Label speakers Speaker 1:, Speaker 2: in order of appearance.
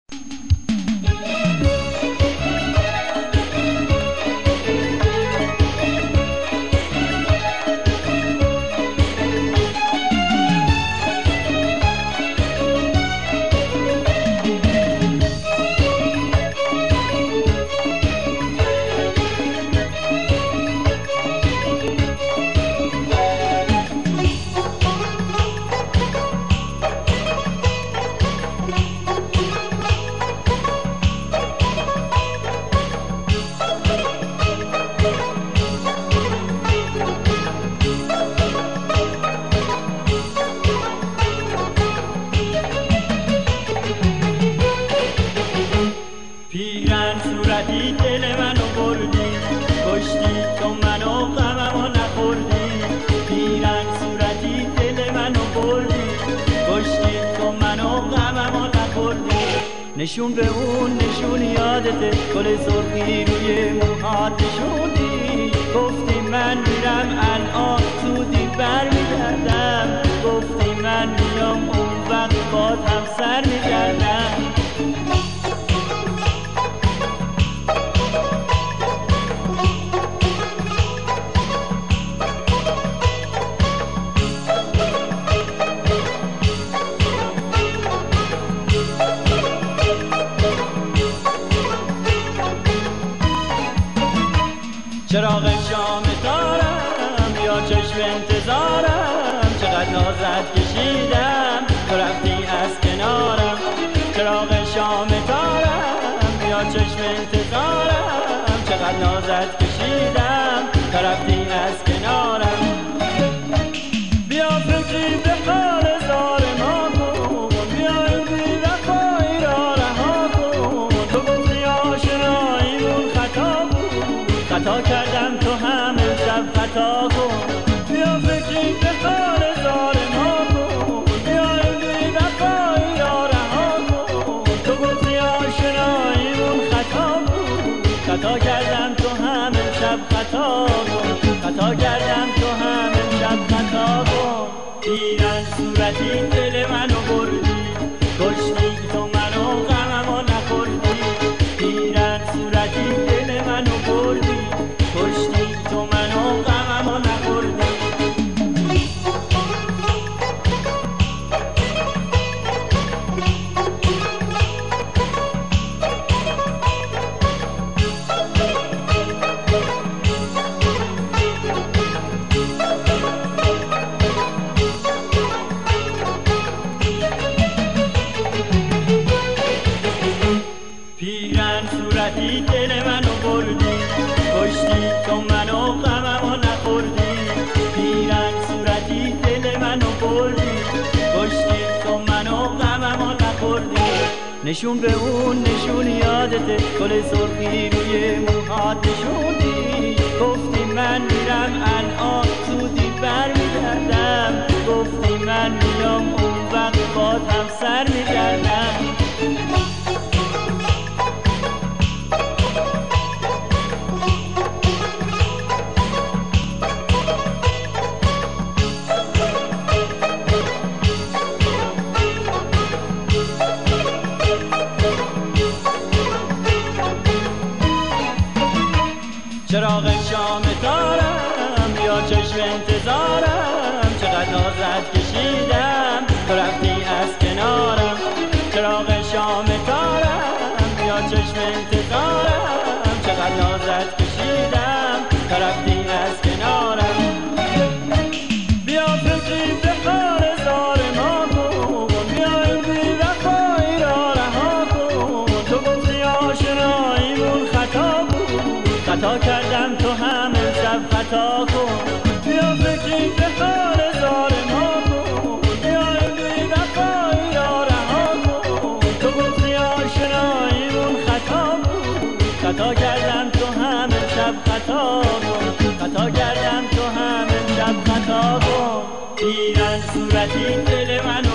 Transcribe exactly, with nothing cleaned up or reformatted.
Speaker 1: پیرن صورتی دل منو بردی، کشتی تو منو غممو نخوردی. پیرن صورتی دل منو بردی، کشتی تو منو غممو نخوردی. نشون به اون نشون یادته، گل سرخی روی موهات نشوندی. گفتی من میرم الان زودی برمیگردم، گفتی من میام اون وقت باد هم سر میگردم. چراغ شام تارم یا چشم انتظارم، چقدر نازت کشیدم تو رفتی از کنارم. چراغ شام تارم یا چشم انتظارم، چقدر نازت کشیدم تو رفتی از کنارم. بیا فکری به حال زار ما کن، بیا این بی وفایی را رها کن. تو گفتی آشناییمون خطا بود، خطا کردم تو همه شب خطا کن. بیا فکری به حال زار ما کن، بیا این بی وفایی را رها کن. تو گفتی آشناییمون خطا بود، خطا کردم تو همه شب خطا کن. خطا کردم تو همه شب خطا کن. پیرن صورتی دل منو بردی، کشتی تو منو غممو نخوردی. پیرن صورتی دل منو بردی، کشتی تو منو غممو نخوردی. پیرن صورتی دل منو بردی، کشتی تو منو غممو نخوردی. پیرن صورتی دل منو بردی، کشتی تو منو غممو نخوردی. نشون به اون نشون یادته، گل سرخی روی موهات نشوندی. گفتی من میرم الان زودی برمیگردم، گفتی من میام اون وقت باد هم سر میگردم. چراغ شام تارم یا چشم انتظارم، چقدر نازت کشیدم تو رفتی از کنارم. چراغ شام تارم یا چشم انتظارم، چقدر نازت کشیدم تو رفتی از کنارم. بیا فکری به حال زار ما کن، بیا این بی وفایی را رها کن. تو گفتی آشناییمون خطا بود، خطا کردم تو همه شب خطا کن. بیا فکری به حال زار ما کن، بیا این بی وفایی را رها کن. تو گفتی آشناییمون خطا بود، خطا کردم تو همه شب خطا کن. خطا کردم تو همه شب خطا کن. پیرن صورتی دل من